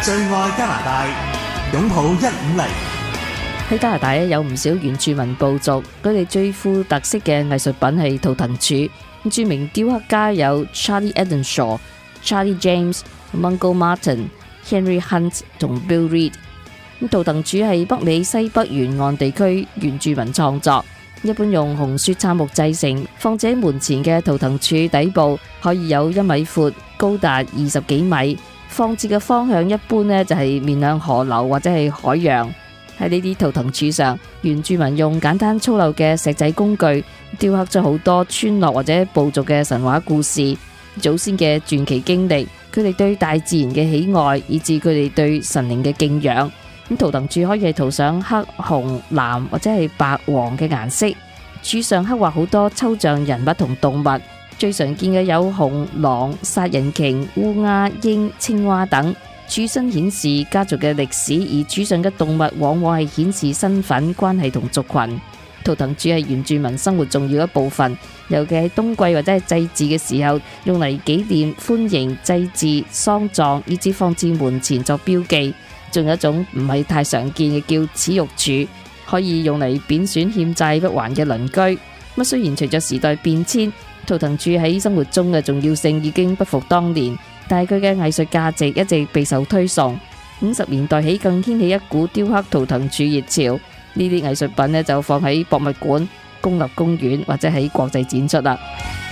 最愛加拿大，擁抱150。 喺加拿大有唔少原住民部族，佢哋最富特色嘅藝術品係圖騰柱。著名雕刻家有 Charlie Eddenshaw、Charlie James、Mungo Martin、Henry Hunt 同 Bill Reed。圖騰柱係北美西北沿岸地區原住民創作，一般用紅雪杉木製成，放喺門前嘅圖騰柱底部可以有1米闊，高達20幾米。放置嘅方向一般呢就係面向河流或者係海洋。喺呢啲圖騰柱上，原住民用簡單粗陋嘅石仔工具雕刻咗好多村落或者部族嘅神話故事、祖先嘅傳奇經歷，佢哋對大自然嘅喜愛，以至佢哋對神靈嘅敬仰。圖騰柱可以係塗上黑、紅、藍或者係白、黃嘅顏色，柱上刻畫好多抽象人物同動物，最常見嘅有熊、狼、殺人鯨、烏鴉、鷹、青蛙等。柱身顯示家族嘅歷史，而柱上嘅動物往往係顯示身份、關係同族群。圖騰柱係原住民生活重要一部分，尤其係冬季或者係祭祀嘅時候，用嚟紀念、歡迎、祭祀、喪葬，以至放置門前作標記。仲有一種唔係太常見嘅叫恥辱柱，可以用嚟貶損欠債不還嘅鄰居。雖然隨着時代變遷，圖騰柱喺生活中嘅重要性已經不復當年，但係佢嘅藝術價值一直備受推崇。50年代起更掀起一股雕刻圖騰柱熱潮，呢啲藝術品就放喺博物館、公立公園或者喺國際展出啦。